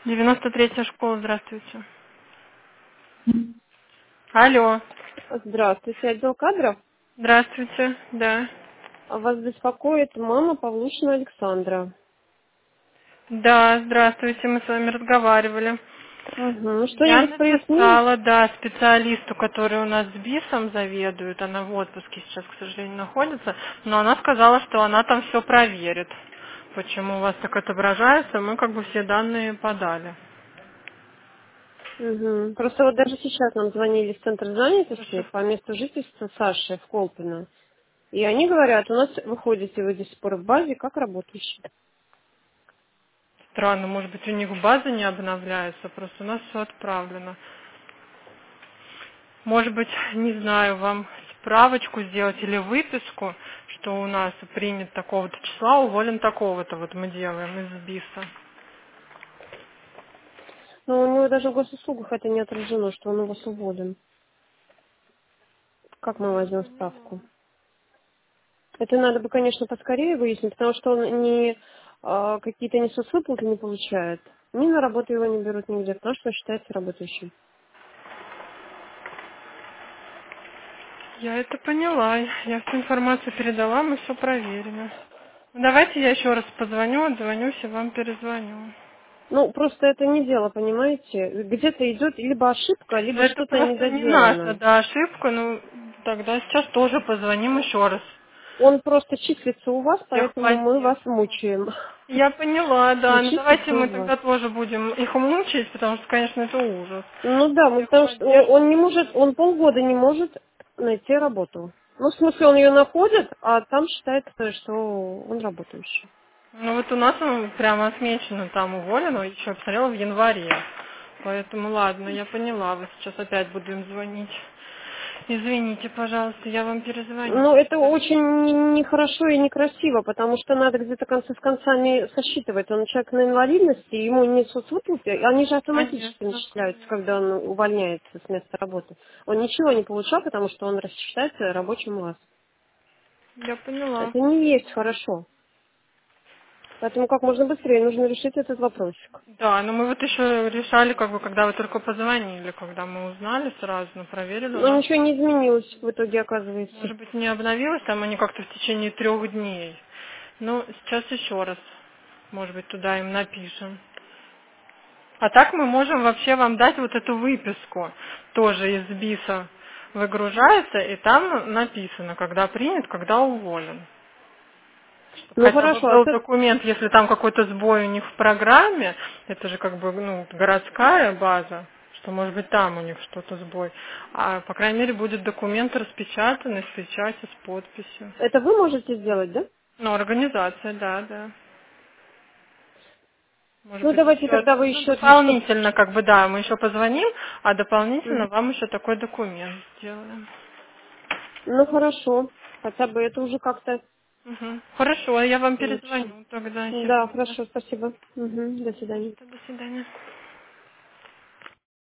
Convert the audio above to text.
93-я школа, здравствуйте. Алло. Здравствуйте, отдел кадров. Здравствуйте, да. Вас беспокоит мама Павлушина Александра. Да, здравствуйте, мы с вами разговаривали. Угу. Я Что-нибудь прояснили? написала, да, специалисту, который у нас с БИСом заведует, она в отпуске сейчас, к сожалению, находится, но она сказала, что она там все проверит. Почему у вас так отображается, мы как бы все данные подали. Угу. Просто вот даже сейчас нам звонили в центр занятости Хорошо. по месту жительства Саши в Колпино. И они говорят, у нас выходите вы до сих пор в базе как работающий. Странно, может быть, у них база не обновляется, просто у нас все отправлено. Может быть, не знаю, вам справочку сделать или выписку, что у нас принят такого-то числа, уволен такого-то. Вот мы делаем из БИСа. Но у него даже в госуслугах это не отражено, что он у вас уволен. Как мы возьмем справку? Это надо бы, конечно, поскорее выяснить, потому что он не какие-то не соцвыплаты не получает. Ни на работу его не берут нигде, потому что он считается работающим. Я это поняла. Я всю информацию передала, мы все проверили. Давайте я еще раз позвоню, отзвонюсь и вам перезвоню. Ну, просто это не дело, понимаете? Где-то идет либо ошибка, Но либо это что-то просто не наша, недоделано. да, ошибка. Ну, тогда сейчас тоже позвоним еще раз. Он просто числится у вас, поэтому мы вас Техподдержку. мучаем. Я поняла, Но да. Ну давайте числится у мы вас. тогда тоже будем их мучить, потому что, конечно, это ужас. Ну да, потому что он Техподдержку. не может, он полгода не может найти работу. Ну, в смысле, он ее находит, а там считается, что он работающий. Ну вот у нас он прямо отмечено там уволено, еще я посмотрела в январе. Поэтому ладно, я поняла, вот сейчас опять буду им звонить. Извините, пожалуйста, я вам перезвоню Ну, это тогда. очень нехорошо и некрасиво, потому что надо где-то концы с концами сосчитывать. Он человек на инвалидности, ему не соцвыплаты, они же автоматически Конечно, начисляются, конечно. когда он увольняется с места работы. Он ничего не получал, потому что он рассчитается рабочим у вас. Я поняла. Это не есть хорошо. Поэтому как можно быстрее нужно решить этот вопросик. Да, но мы вот еще решали, как бы, когда вы только позвонили, когда мы узнали сразу, но проверили, у Но нас, ничего не изменилось в итоге, оказывается. может быть, не обновилось, там они как-то в течение 3 дней. Ну, сейчас еще раз, может быть, туда им напишем. А так мы можем вообще вам дать вот эту выписку, тоже из БИСа выгружается, и там написано, когда принят, когда уволен. Чтобы Ну хотя бы хорошо, а был документ, если там какой-то сбой у них в программе, это же как бы ну, городская база, что может быть там у них что-то сбой. А по крайней мере будет документ распечатанный с печатью, с подписью. это вы можете сделать, да? Ну, организация, да, да. Может Ну быть, давайте еще тогда вы ну, еще для чтоб... дополнительно, как бы, да, мы еще позвоним, а Мгм. дополнительно вам еще такой документ сделаем. Ну хорошо, хотя бы это уже как-то Мгм. Хорошо, я вам лучше. перезвоню тогда Да, сегодня. хорошо, спасибо. Мгм, до свидания. До свидания.